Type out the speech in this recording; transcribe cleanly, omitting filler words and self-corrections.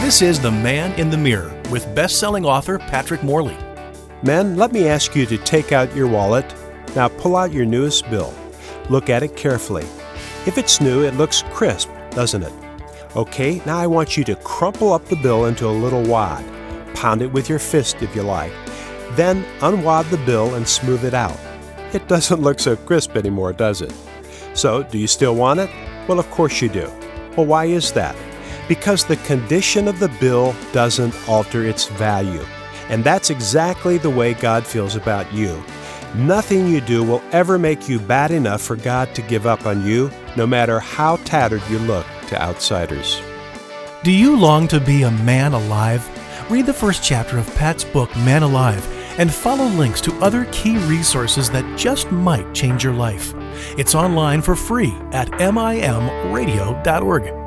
This is The Man in the Mirror with best-selling author Patrick Morley. Men, let me ask you to take out your wallet. Now pull out your newest bill. Look at it carefully. If it's new, it looks crisp, doesn't it? Okay, now I want you to crumple up the bill into a little wad. Pound it with your fist if you like. Then unwad the bill and smooth it out. It doesn't look so crisp anymore, does it? So, do you still want it? Well, of course you do. Well, why is that? Because the condition of the bill doesn't alter its value. And that's exactly the way God feels about you. Nothing you do will ever make you bad enough for God to give up on you, no matter how tattered you look to outsiders. Do you long to be a man alive? Read the first chapter of Pat's book, Man Alive, and follow links to other key resources that just might change your life. It's online for free at mimradio.org.